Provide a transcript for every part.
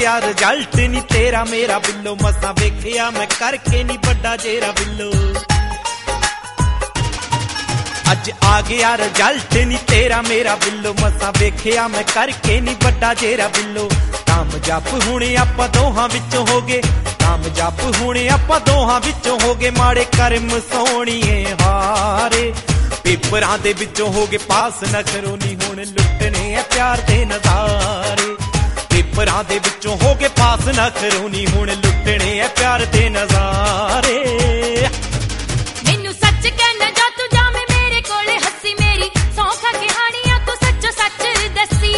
गया रिजल्ट नी तेरा मेरा बिल्लो मसा वेखिया मैं करके नी बड़ा जेरा बिल्लो अज आ गया रिजल्ट नी तेरा मेरा बिल्लो मसा वेखिया मैं करके नी बड़ा जेरा बिल्लो कामयाब हुणे आपां दोहां विचों हो गए कामयाब हुणे आपां दोहां विचों हो गए माड़े कर्म सोहणीए हारे पेपरां दे विचों हो गए पास नखरों नी हुण लुटने है प्यार दे नज़ारे पेपरां दे विचों हो गए पास नखरों नी हुण लुटने है प्यार दे नज़ारे मैनू सच कहना जा तू जावे मेरे कोले हसी मेरी सौखा कहानियां तू सच्चो सच दसी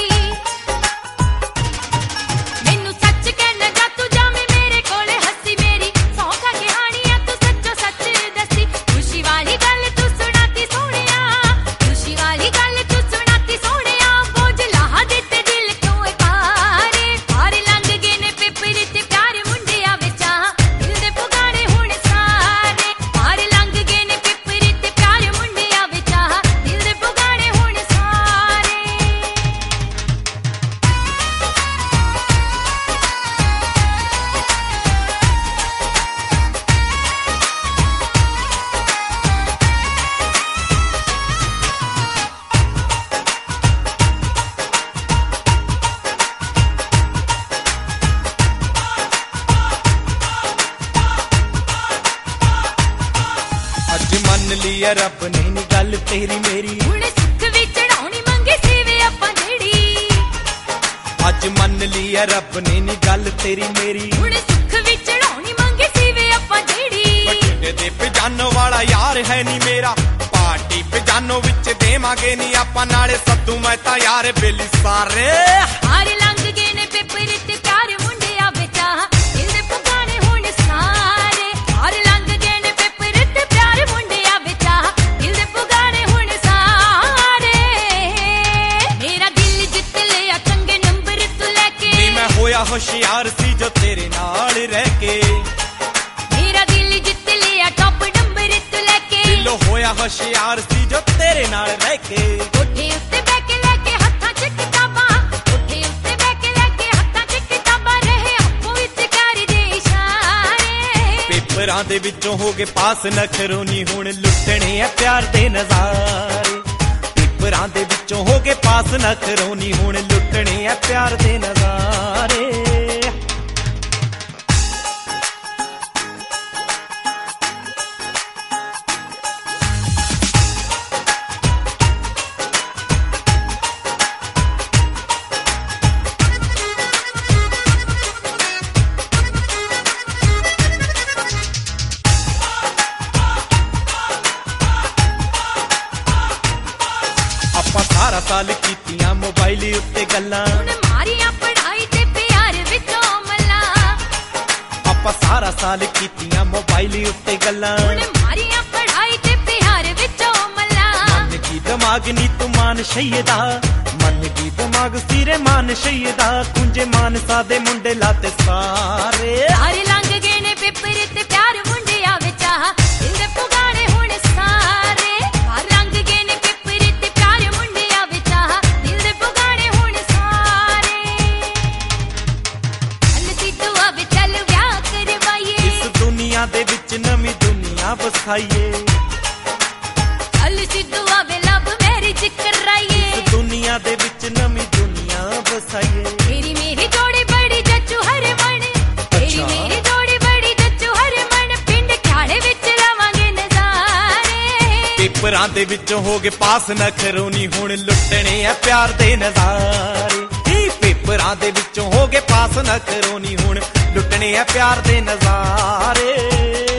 मैनू सच कहना जा तू जावे मेरे कोले हसी मेरी सौखा कहानियां तू सच्चो सच दसी खुशी वाली गल तू सुनाती सोहणिया खुशी वाली गल तू सुनाती सोहणिया बोझ लाह दिते दिल तू पारे पार लंघ गए ने पेपर ते प्यार मुंडिया विच दिल दे पुगाने हुण सारे पार लंघ गए ने पेपर ते प्यार मुंडिया विच दिल दे पुगाने हुण सारे अज मन लिया रब ने नी गल तेरी मेरी हुण सुख विच चढ़ाउणी मंगे सीवे आपां जेड़ी अज मन लिया रब ने नी गल तेरी मेरी हुण सुख विच चढ़ाउणी मंगे सीवे आपां जेड़ी बठिंडे दे पजानो वाला यार है नी मेरा पार्टी पजानो विच देवांगे नी आपां नाले सद्दू मैं तां यार बेली सारे हार लंघ गए ने पेपर ते प्यार मुंडिया विच दिल दे पुगाने हुण सारे हार लंघ गए ने पेपर ते प्यार मुंडिया विच दिल दे पुगाने हुण सारे मेरा दिल जित लिया चंगे नंबर तू लेके नी मैं होया होशियार सी जो तेरे नाल रह के मेरा दिल जित लिया टॉप नंबर तू लेके दिलों होया होशियार सी जो तेरे नाल रह के कोठे उत्ते बैठ के लेके हत्थां च किताबां कोठे उत्ते बैठ के लेके हत्थां च किताबां रहे आपो विच कर दे इशारे पेपरां दे विचों हो गए पास नखरों नी हुण लुटने है प्यार दे नज़ारे पेपरां दे विचों हो गए पास नखरों नी हुण लुटने है प्यार दे नज़ारे ਆਪਾਂ ਸਾਰਾ ਸਾਲ ਕੀਤੀਆਂ ਮੋਬਾਈਲ ਉੱਤੇ ਗੱਲਾਂ हुण मारियां पढ़ाई ते प्यार विचों मल्ला ਆਪਾਂ ਸਾਰਾ ਸਾਲ ਕੀਤੀਆਂ ਮੋਬਾਈਲ ਉੱਤੇ ਗੱਲਾਂ हुण मारियां पढ़ाई ते प्यार विचों मल्ला मन की दिमाग नी तू मान शैयदा मन की दिमाग सिरे मान शैयदा कुंजे मानसा दे मुंडे लाते सारे हार लंघ गए ने पेपर ते प्यार मुंडिया विच दिल दे पुगाने हुण सारे हार लंघ गए ने पेपर ते प्यार मुंडिया विच दिल दे पुगाने हुण सारे चल सिद्धू अब चल विआह करवाइए इस दुनिया दे विच नवीं दुनिया बसाइए चल सिद्धू अब लव मैरिज कराइए इस दुनिया दे विच नवीं दुनिया बसाइए तेरी मेरी जोड़ी बड़ी जच्चू हर मन तेरी अच्छा। मेरी जोड़ी बड़ी जच्चू हर मन पिंड ख्याड़े विच लावांगे नज़ारे पेपरां दे विचों हो गए पास नखरों नी हुण लुटने है प्यार दे नज़ारे पेपरां दे विचों हो गए पास नखरों नी हुण लुटने है प्यार दे नज़ारे